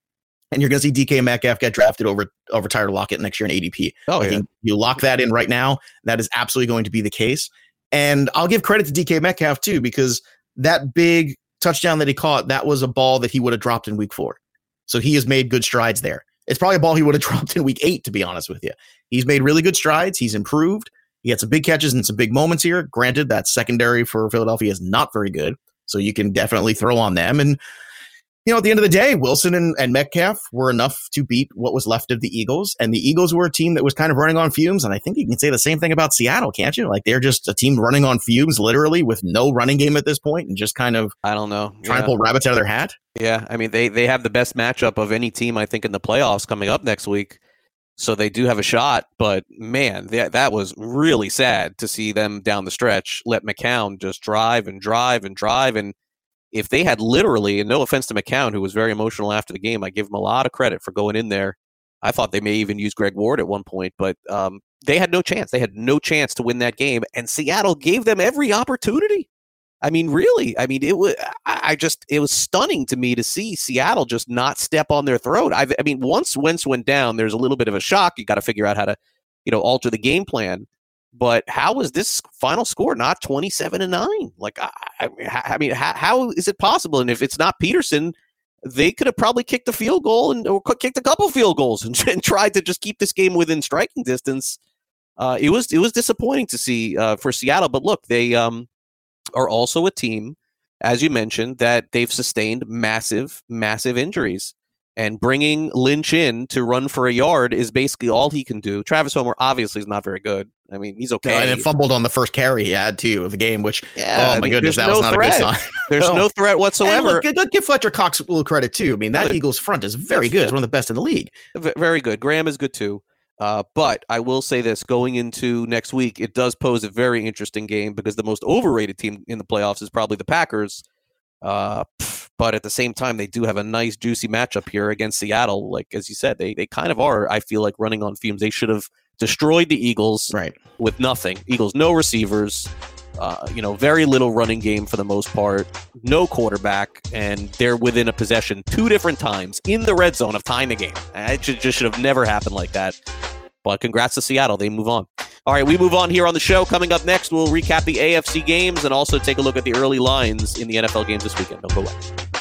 G: And you're going to see D K Metcalf get drafted over over Tyler Lockett next year in A D P.
C: Oh,
G: I
C: yeah.
G: think you lock that in right now. That is absolutely going to be the case. And I'll give credit to D K Metcalf too, because that big touchdown that he caught, that was a ball that he would have dropped in week four. So he has made good strides there. It's probably a ball he would have dropped in week eight, to be honest with you. He's made really good strides. He's improved. He had some big catches and some big moments here. Granted, that secondary for Philadelphia is not very good. So you can definitely throw on them. And you know, at the end of the day, Wilson and, and Metcalf were enough to beat what was left of the Eagles. And the Eagles were a team that was kind of running on fumes. And I think you can say the same thing about Seattle, can't you? Like, they're just a team running on fumes, literally, with no running game at this point and just kind of,
C: I don't know,
G: trying
C: yeah.
G: to pull rabbits out of their hat.
C: Yeah, I mean, they, they have the best matchup of any team, I think, in the playoffs coming up next week. So they do have a shot. But, man, that, that was really sad to see them down the stretch let McCown just drive and drive and drive. And if they had literally, and no offense to McCown, who was very emotional after the game, I give him a lot of credit for going in there. I thought they may even use Greg Ward at one point, but um, they had no chance. They had no chance to win that game, and Seattle gave them every opportunity. I mean, really, I mean, it was. I just, it was stunning to me to see Seattle just not step on their throat. I've, I mean, once Wentz went down, there's a little bit of a shock. You got to figure out how to, you know, alter the game plan. But how was this final score not twenty-seven to nine? Like, I, I, I mean, how, how is it possible? And if it's not Peterson, they could have probably kicked a field goal and or kicked a couple field goals and, and tried to just keep this game within striking distance. Uh, it was it was disappointing to see uh, for Seattle. But look, they um, are also a team, as you mentioned, that they've sustained massive, massive injuries. And bringing Lynch in to run for a yard is basically all he can do. Travis Homer obviously is not very good. I mean, he's okay.
G: No, and it fumbled on the first carry he had, too, of the game, which,
C: yeah,
G: oh, my
C: I mean,
G: goodness, that
C: no
G: was not
C: threat.
G: a good sign.
C: There's
G: no.
C: no threat whatsoever.
G: And look, give Fletcher Cox a little credit, too. I mean, that Eagles front is very good. It's one of the best in the league.
C: Very good. Graham is good, too. Uh, but I will say this, going into next week, it does pose a very interesting game because the most overrated team in the playoffs is probably the Packers. Uh, but at the same time, they do have a nice, juicy matchup here against Seattle. Like, as you said, they they kind of are, I feel like, running on fumes. They should have destroyed the Eagles
G: right.
C: with nothing. Eagles, no receivers, uh, you know, very little running game for the most part, no quarterback, and they're within a possession two different times in the red zone of tying the game. It should, just should have never happened like that. But congrats to Seattle. They move on. All right, we move on here on the show. Coming up next, we'll recap the A F C games and also take a look at the early lines in the N F L games this weekend. Don't go away.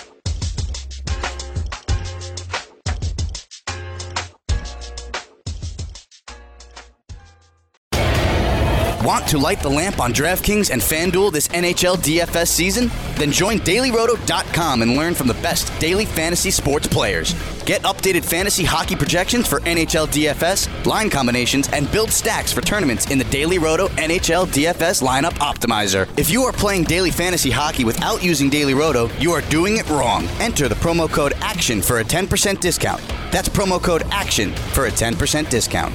K: Want to light the lamp on DraftKings and FanDuel this N H L D F S season? Then join Daily Roto dot com and learn from the best daily fantasy sports players. Get updated fantasy hockey projections for N H L D F S, line combinations, and build stacks for tournaments in the Daily Roto N H L D F S Lineup Optimizer. If you are playing daily fantasy hockey without using Daily Roto, you are doing it wrong. Enter the promo code ACTION for a ten percent discount. That's promo code ACTION for a ten percent discount.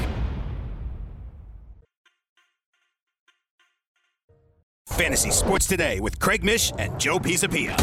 I: Fantasy Sports Today with Craig Mish and Joe Pisapia.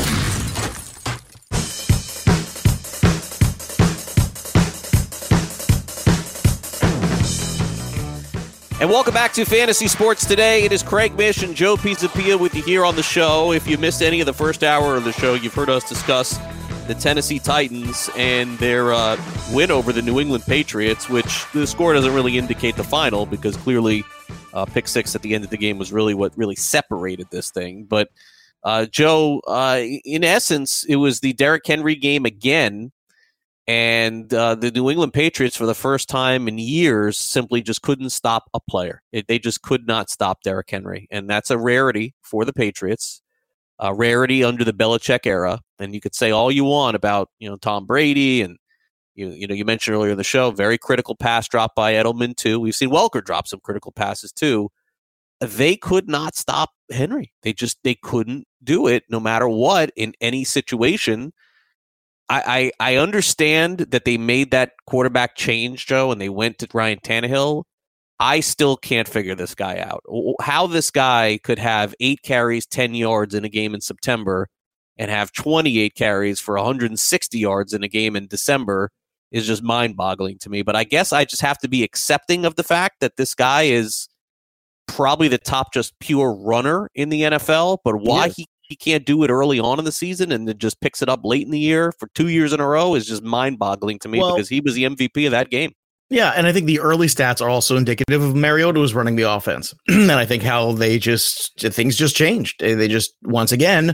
C: And welcome back to Fantasy Sports Today. It is Craig Mish and Joe Pisapia with you here on the show. If you missed any of the first hour of the show, you've heard us discuss the Tennessee Titans and their uh, win over the New England Patriots, which the score doesn't really indicate the final because clearly uh, pick six at the end of the game was really what really separated this thing. But uh, Joe, uh, in essence, it was the Derrick Henry game again. And uh, the New England Patriots, for the first time in years, simply just couldn't stop a player. It, they just could not stop Derrick Henry. And that's a rarity for the Patriots, a rarity under the Belichick era. And you could say all you want about, you know, Tom Brady. And, you, you know, you mentioned earlier in the show, very critical pass drop by Edelman, too. We've seen Welker drop some critical passes, too. They could not stop Henry. They just they couldn't do it no matter what in any situation. I, I, I understand that they made that quarterback change, Joe, and they went to Ryan Tannehill. I still can't figure this guy out. How this guy could have eight carries, ten yards in a game in September and have twenty-eight carries for one hundred sixty yards in a game in December is just mind-boggling to me. But I guess I just have to be accepting of the fact that this guy is probably the top just pure runner in the N F L. But why he he can't do it early on in the season and then just picks it up late in the year for two years in a row is just mind-boggling to me well, because he was the M V P of that game.
G: Yeah, and I think the early stats are also indicative of Mariota was running the offense. And I think how they just, things just changed. They just, once again,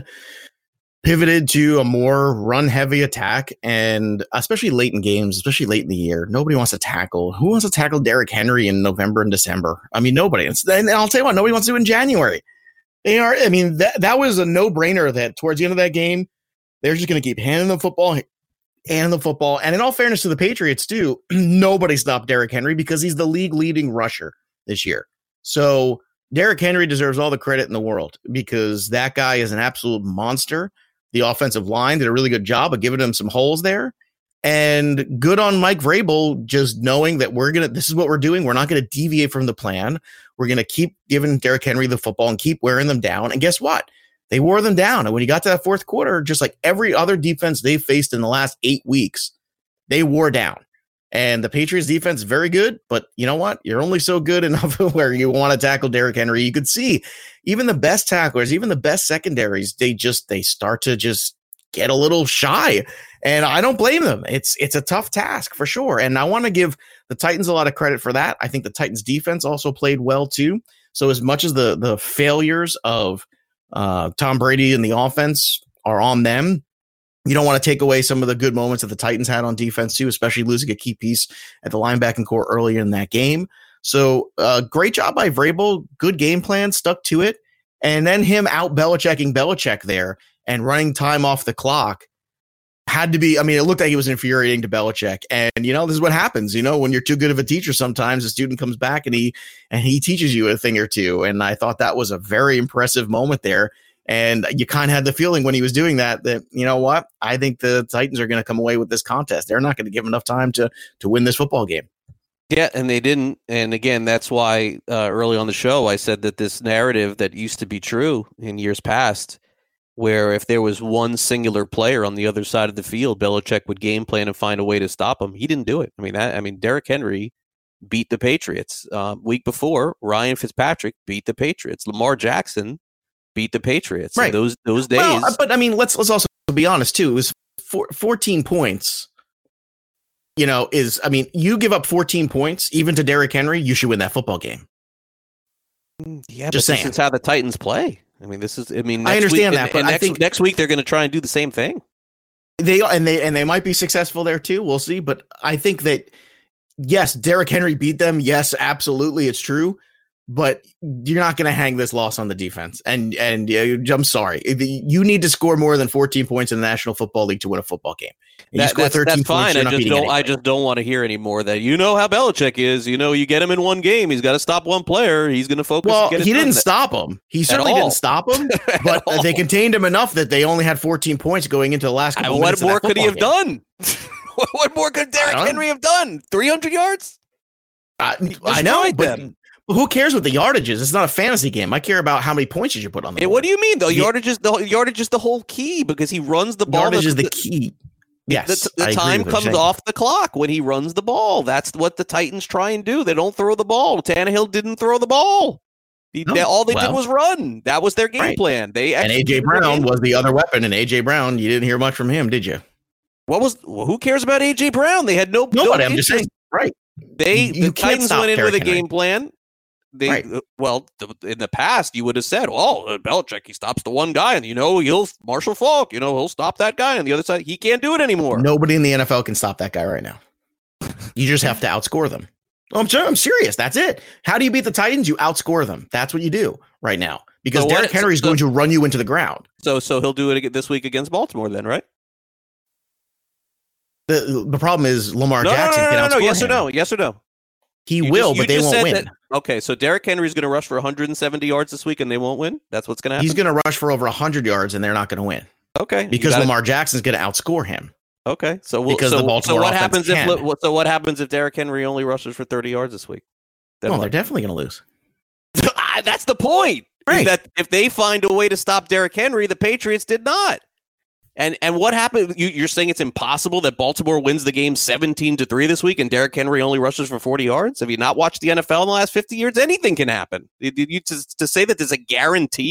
G: pivoted to a more run-heavy attack, and especially late in games, especially late in the year, nobody wants to tackle. Who wants to tackle Derrick Henry in November and December? I mean, nobody. And I'll tell you what, nobody wants to do it in January. They are. I mean, that that was a no-brainer that towards the end of that game, they're just going to keep handing the football, handing the football. And in all fairness to the Patriots, too, nobody stopped Derrick Henry because he's the league-leading rusher this year. So Derrick Henry deserves all the credit in the world because that guy is an absolute monster. The offensive line did a really good job of giving him some holes there. And good on Mike Vrabel, just knowing that we're going to, this is what we're doing. We're not going to deviate from the plan. We're going to keep giving Derrick Henry the football and keep wearing them down. And guess what? They wore them down. And when you got to that fourth quarter, just like every other defense they've faced in the last eight weeks, they wore down. And the Patriots defense is very good, but you know what? You're only so good enough where you want to tackle Derrick Henry. You could see even the best tacklers, even the best secondaries, they just, they start to just get a little shy. And I don't blame them. It's, it's a tough task for sure. And I want to give the Titans a lot of credit for that. I think the Titans defense also played well too. So as much as the, the failures of uh, Tom Brady and the offense are on them, you don't want to take away some of the good moments that the Titans had on defense too, especially losing a key piece at the linebacking core earlier in that game. So uh, great job by Vrabel. Good game plan, stuck to it. And then him out Belichicking Belichick there and running time off the clock had to be, I mean, it looked like he was infuriating to Belichick. And, you know, this is what happens, you know, when you're too good of a teacher, sometimes a student comes back and he, and he teaches you a thing or two. And I thought that was a very impressive moment there. And you kind of had the feeling when he was doing that, that, you know what, I think the Titans are going to come away with this contest. They're not going to give enough time to to win this football game.
C: Yeah, and they didn't. And again, that's why uh, early on the show, I said that this narrative that used to be true in years past, where if there was one singular player on the other side of the field, Belichick would game plan and find a way to stop him. He didn't do it. I mean, that, I mean, Derrick Henry beat the Patriots. Uh, week before, Ryan Fitzpatrick beat the Patriots. Lamar Jackson beat the Patriots.
G: Right.
C: Those those days.
G: Well, but I mean, let's let's also be honest too. It was four, fourteen points. You know, is I mean, you give up fourteen points even to Derrick Henry, you should win that football game.
C: Yeah,
G: just
C: but
G: saying.
C: This is how the Titans play. I mean, this is. I mean,
G: I understand
C: week,
G: that,
C: and,
G: but
C: and
G: I
C: next,
G: think
C: next week they're going to try and do the same thing.
G: They and they and they might be successful there too. We'll see. But I think that yes, Derrick Henry beat them. Yes, absolutely, it's true. But you're not going to hang this loss on the defense. And and uh, I'm sorry, you need to score more than fourteen points in the National Football League to win a football game. And
C: that,
G: you score
C: that's,
G: thirteen
C: that's fine.
G: points,
C: I just don't. I just don't want to hear anymore that you know how Belichick is. You know, you get him in one game, he's got to stop one player. He's going to focus.
G: Well,
C: and get
G: he didn't
C: that.
G: stop him. He certainly didn't stop him. But they contained him enough that they only had fourteen points going into the last couple
C: I,
G: minutes.
C: What more could he have
G: game.
C: done? What more could Derrick Henry have done? three hundred yards.
G: I, I know, but. Them. Who cares what the yardage is? It's not a fantasy game. I care about how many points you should put on the
C: board.
G: Hey,
C: what do you mean, though? Yardage is the yardage is the whole key because he runs the ball.
G: Yardage
C: the,
G: is the key. Yes,
C: the, the time comes off the clock when he runs the ball. That's what the Titans try and do. They don't throw the ball. Tannehill didn't throw the ball. He, no, they, all they well, did was run. That was their game right. plan. They
G: and A J Brown was the other weapon. And A J Brown, you didn't hear much from him, did you?
C: What was? Well, who cares about A J Brown? They had no.
G: Nobody.
C: No
G: I'm just saying. Right.
C: They you, you the Titans went in with a game
G: Henry.
C: plan. They right. well in the past you would have said, "Well, uh, Belichick he stops the one guy, and you know he'll Marshall Faulk, you know he'll stop that guy on the other side. He can't do it anymore.
G: Nobody in the N F L can stop that guy right now. You just have to outscore them. Oh, I'm sure. I'm serious. That's it. How do you beat the Titans? You outscore them. That's what you do right now because so Derrick Henry is so, going to run you into the ground.
C: So, so he'll do it this week against Baltimore, then, right?
G: The the problem is Lamar
C: no,
G: Jackson
C: no, no, no,
G: can outscore
C: no, no. Yes
G: him.
C: or no? Yes or no?
G: He
C: you
G: will,
C: just,
G: but they won't win.
C: That, okay, so Derrick Henry is going to rush for one hundred seventy yards this week, and they won't win. That's what's going to happen.
G: He's going to rush for over one hundred yards, and they're not going to win.
C: Okay,
G: because
C: gotta,
G: Lamar Jackson's going to outscore him.
C: Okay, so we'll,
G: because
C: so,
G: the Baltimore
C: so what happens
G: can.
C: if so what happens if Derrick Henry only rushes for thirty yards this week?
G: Then well, what? They're definitely going to lose.
C: That's the point.
G: Right.
C: That if they find a way to stop Derrick Henry, the Patriots did not. And and what happened? You, you're saying it's impossible that Baltimore wins the game seventeen to three this week, and Derrick Henry only rushes for forty yards. Have you not watched the N F L in the last fifty years? Anything can happen. You, you, to, to say that there's a guarantee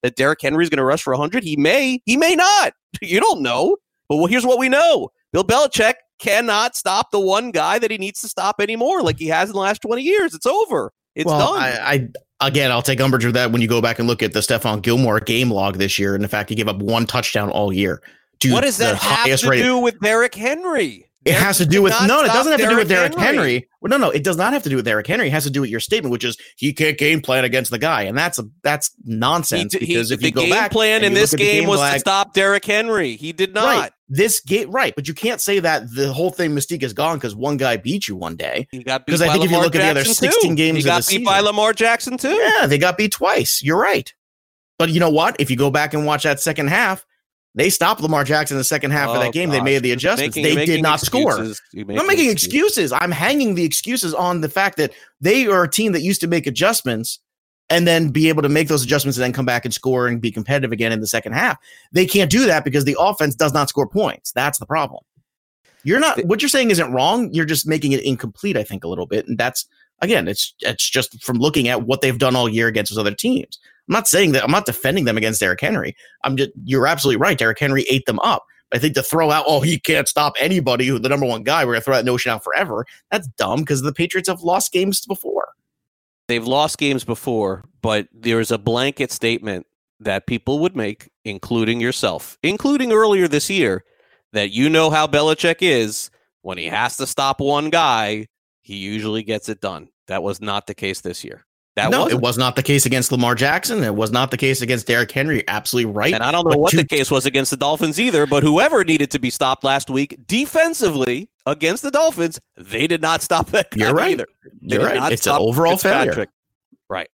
C: that Derrick Henry is going to rush for one hundred? He may. He may not. You don't know. But well, here's what we know. Bill Belichick cannot stop the one guy that he needs to stop anymore like he has in the last twenty years. It's over. It's
G: well,
C: done.
G: I, I again, I'll take umbrage with that when you go back and look at the Stephon Gilmore game log this year and the fact he gave up one touchdown all year. To
C: what does that have to
G: rated.
C: do with Derrick Henry?
G: It
C: Derrick
G: has to do with no, it doesn't have to do with Derrick Henry.
C: Henry.
G: Well, no, no, it does not have to do with Derrick Henry. It has to do with your statement, which is he can't game plan against the guy, and that's a that's nonsense.
C: He,
G: because
C: he,
G: if
C: the
G: you go
C: game
G: back,
C: plan in this game, game was
G: flag,
C: to stop Derrick Henry. He did not.
G: Right. This game, right? But you can't say that the whole thing mystique is gone because one guy beat you one day.
C: He got beat
G: because
C: by
G: I think
C: Lamar
G: if you look
C: Jackson
G: at the other sixteen
C: too.
G: games,
C: he got
G: of the
C: beat
G: season,
C: by Lamar Jackson too.
G: Yeah, they got beat twice. You're right. But you know what? If you go back and watch that second half, they stopped Lamar Jackson in the second half
C: oh,
G: of that game.
C: Gosh.
G: They made the adjustments.
C: Making,
G: they did not score.
C: I'm
G: not making excuses. excuses. I'm hanging the excuses on the fact that they are a team that used to make adjustments and then be able to make those adjustments and then come back and score and be competitive again in the second half. They can't do that because the offense does not score points. That's the problem. You're not, what you're saying isn't wrong. You're just making it incomplete, I think, a little bit. And that's, again, it's it's just from looking at what they've done all year against those other teams. I'm not saying that I'm not defending them against Derrick Henry. I'm just, you're absolutely right. Derrick Henry ate them up. I think to throw out, oh, he can't stop anybody, who the number one guy, we're going to throw that notion out forever. That's dumb because the Patriots have lost games before.
C: They've lost games before, but there's a blanket statement that people would make, including yourself, including earlier this year, that you know how Belichick is. When he has to stop one guy, he usually gets it done. That was not the case this year. That
G: no,
C: wasn't.
G: It was not the case against Lamar Jackson. It was not the case against Derrick Henry. You're absolutely right.
C: And I don't know
G: but
C: what
G: to,
C: the case was against the Dolphins either, but whoever needed to be stopped last week defensively against the Dolphins, they did not stop that guy
G: You're right.
C: either. They
G: You're right. It's an overall failure.
C: Right.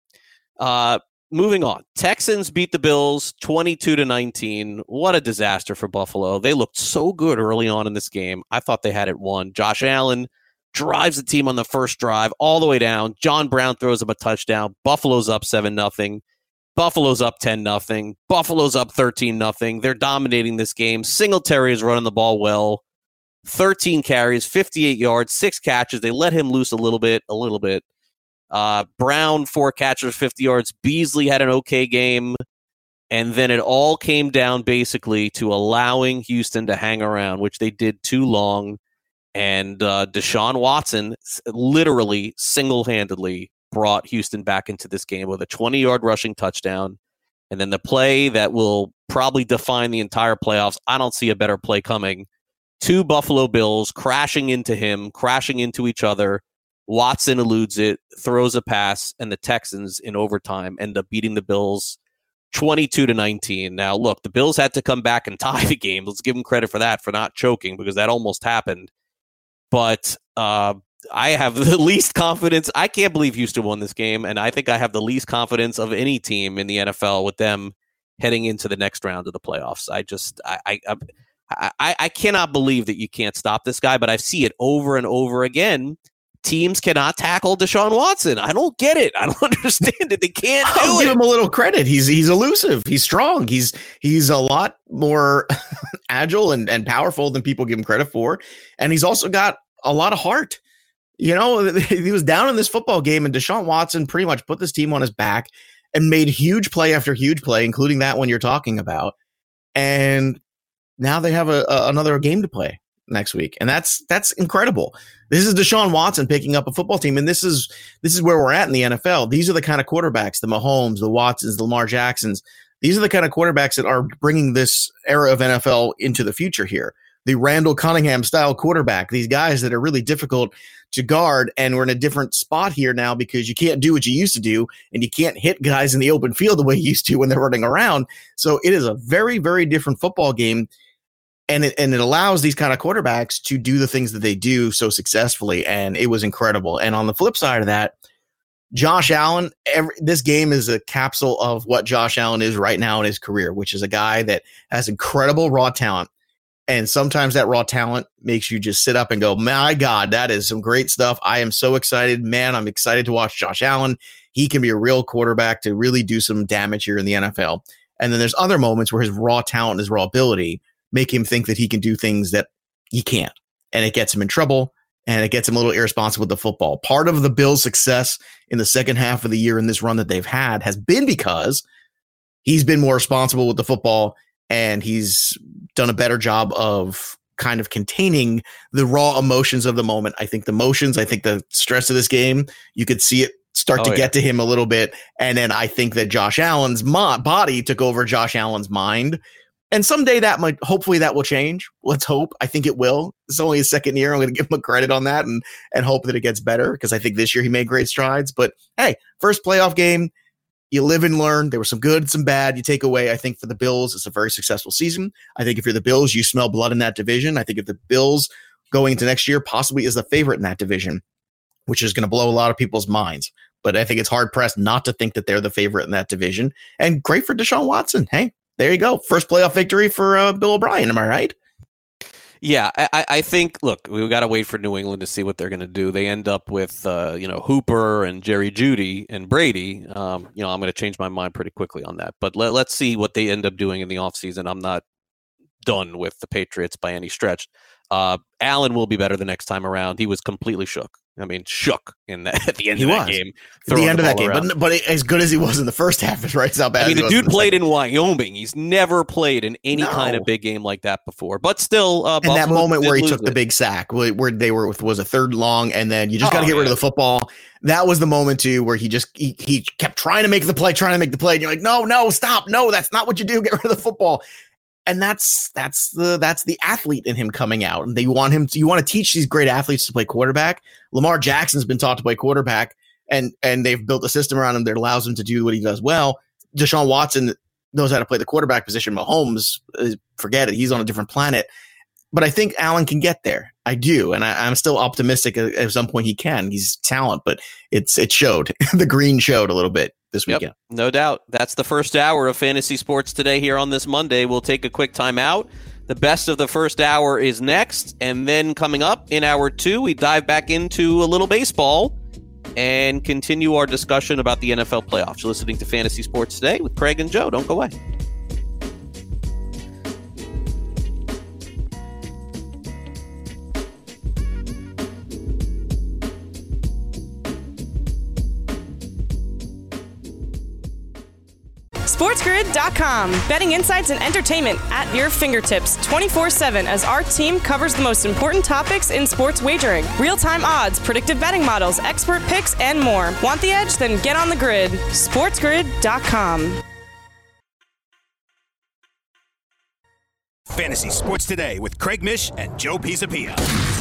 C: Uh, moving on. Texans beat the Bills twenty-two to nineteen. What a disaster for Buffalo. They looked so good early on in this game. I thought they had it won. Josh Allen drives the team on the first drive all the way down. John Brown throws him a touchdown. Buffalo's up seven nothing. Buffalo's up ten nothing. Buffalo's up thirteen nothing. They're dominating this game. Singletary is running the ball well. thirteen carries, fifty-eight yards, six catches. They let him loose a little bit, a little bit. Uh, Brown, four catches, fifty yards. Beasley had an okay game. And then it all came down basically to allowing Houston to hang around, which they did too long. And uh, Deshaun Watson literally single-handedly brought Houston back into this game with a twenty-yard rushing touchdown. And then the play that will probably define the entire playoffs, I don't see a better play coming. Two Buffalo Bills crashing into him, crashing into each other. Watson eludes it, throws a pass, and the Texans in overtime end up beating the Bills twenty-two to nineteen. Now, look, the Bills had to come back and tie the game. Let's give them credit for that, for not choking, because that almost happened. But uh, I have the least confidence. I can't believe Houston won this game, and I think I have the least confidence of any team in the N F L with them heading into the next round of the playoffs. I just, I, I, I, I, I cannot believe that you can't stop this guy, but I see it over and over again. Teams cannot tackle Deshaun Watson. I don't get it. I don't understand it. They can't do
G: I'll
C: it.
G: give him a little credit. He's he's elusive. He's strong. He's he's a lot more agile and, and powerful than people give him credit for. And he's also got a lot of heart. You know, he was down in this football game, and Deshaun Watson pretty much put this team on his back and made huge play after huge play, including that one you're talking about. And now they have a, a another game to play next week, and that's that's incredible. This is Deshaun Watson picking up a football team, and this is this is where we're at in the N F L. These are the kind of quarterbacks, the Mahomes, the Watsons, the Lamar Jacksons. These are the kind of quarterbacks that are bringing this era of N F L into the future here. The Randall Cunningham style quarterback, these guys that are really difficult to guard, and we're in a different spot here now because you can't do what you used to do, and you can't hit guys in the open field the way you used to when they're running around. So it is a very, very different football game. And it, and it allows these kind of quarterbacks to do the things that they do so successfully. And it was incredible. And on the flip side of that, Josh Allen, every, this game is a capsule of what Josh Allen is right now in his career, which is a guy that has incredible raw talent. And sometimes that raw talent makes you just sit up and go, my God, that is some great stuff. I am so excited, man. I'm excited to watch Josh Allen. He can be a real quarterback to really do some damage here in the N F L. And then there's other moments where his raw talent and his raw ability make him think that he can do things that he can't. And it gets him in trouble, and it gets him a little irresponsible with the football. Part of the Bills' success in the second half of the year in this run that they've had has been because he's been more responsible with the football, and he's done a better job of kind of containing the raw emotions of the moment. I think the emotions, I think the stress of this game, you could see it start oh, to yeah. get to him a little bit. And then I think that Josh Allen's mo- body took over Josh Allen's mind. And someday that might, hopefully that will change. Let's hope. I think it will. It's only his second year. I'm going to give him a credit on that and, and hope that it gets better, because I think this year he made great strides. But hey, first playoff game, you live and learn. There were some good, some bad. You take away, I think for the Bills, it's a very successful season. I think if you're the Bills, you smell blood in that division. I think if the Bills going into next year possibly is the favorite in that division, which is going to blow a lot of people's minds. But I think it's hard pressed not to think that they're the favorite in that division. And great for Deshaun Watson. Hey, there you go. First playoff victory for uh, Bill O'Brien. Am I right?
C: Yeah, I, I think, look, we've got to wait for New England to see what they're going to do. They end up with, uh, you know, Hooper and Jerry Jeudy and Brady. Um, you know, I'm going to change my mind pretty quickly on that. But let, let's see what they end up doing in the offseason. I'm not done with the Patriots by any stretch. Uh, Allen will be better the next time around. He was completely shook. I mean, shook in that at the end
G: he
C: of
G: was.
C: that game.
G: At the end of that game, but, but as good as he was in the first half, is right. It's how bad.
C: I mean, the dude
G: in
C: played in Wyoming. He's never played in any
G: no.
C: kind of big game like that before. But still, uh,
G: and that moment where he took
C: it.
G: the big sack, where, where they were with was a third long, and then you just oh, got to get yeah. rid of the football. That was the moment too where he just he, he kept trying to make the play, trying to make the play, and you're like, no, no, stop, no, that's not what you do. Get rid of the football. And that's that's the that's the athlete in him coming out. And they want him to, you want to teach these great athletes to play quarterback. Lamar Jackson's been taught to play quarterback, and and they've built a system around him that allows him to do what he does well. Deshaun Watson knows how to play the quarterback position. Mahomes, forget it. He's on a different planet. But I think Allen can get there. I do. And I, I'm still optimistic at, at some point he can. He's talent, but it's it showed. The green showed a little bit this weekend.
C: Yep, no doubt. That's the first hour of Fantasy Sports Today here on this Monday. We'll take a quick time out. The best of the first hour is next. And then coming up in hour two, we dive back into a little baseball and continue our discussion about the N F L playoffs. You're listening to Fantasy Sports Today with Craig and Joe. Don't go away.
D: SportsGrid dot com. Betting insights and entertainment at your fingertips twenty-four seven as our team covers the most important topics in sports wagering. Real-time odds, predictive betting models, expert picks, and more. Want the edge? Then get on the grid. SportsGrid dot com.
I: Fantasy Sports Today with Craig Mish and Joe Pisapia.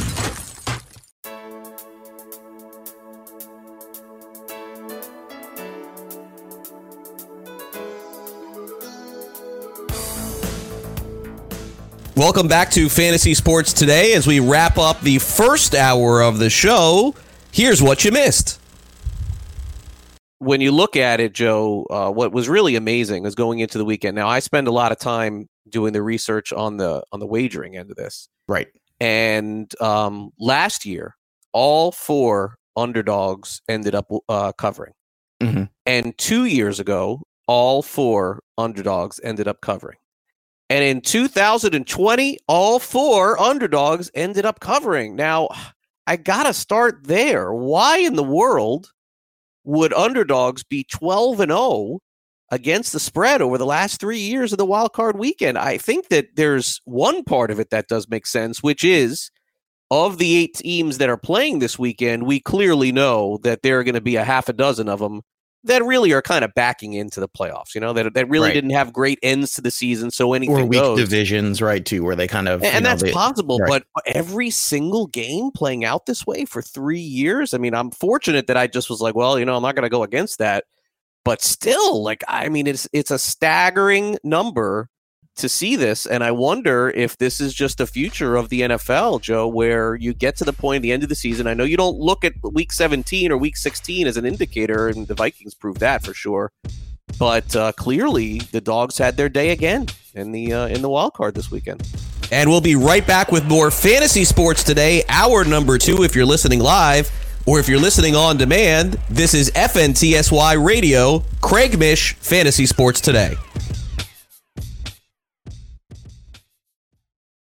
C: Welcome back to Fantasy Sports Today. As we wrap up the first hour of the show, here's what you missed. When you look at it, Joe, uh, what was really amazing is going into the weekend. Now, I spend a lot of time doing the research on the on the wagering end of this.
G: Right.
C: And um, last year, all four underdogs ended up uh, covering.
G: Mm-hmm.
C: And two years ago, all four underdogs ended up covering. And in two thousand twenty, all four underdogs ended up covering. Now, I got to start there. Why in the world would underdogs be twelve and oh against the spread over the last three years of the wild card weekend? I think that there's one part of it that does make sense, which is of the eight teams that are playing this weekend, we clearly know that there are going to be a half a dozen of them that really are kind of backing into the playoffs, you know, that that really right. didn't have great ends to the season, so anything
G: or weak
C: goes.
G: divisions, right, too, where they kind of...
C: And, and
G: know,
C: that's
G: they,
C: possible,
G: right.
C: but every single game playing out this way for three years, I mean, I'm fortunate that I just was like, well, you know, I'm not going to go against that, but still, like, I mean, it's it's a staggering number to see this, and I wonder if this is just the future of the N F L, Joe, where you get to the point at the end of the season. I know you don't look at week seventeen or week sixteen as an indicator, and the Vikings proved that for sure. But uh, clearly, the Dogs had their day again in the uh, in the wild card this weekend. And we'll be right back with more Fantasy Sports Today, hour number two. If you're listening live, or if you're listening on demand, this is F N T S Y Radio, Craig Mish, Fantasy Sports Today.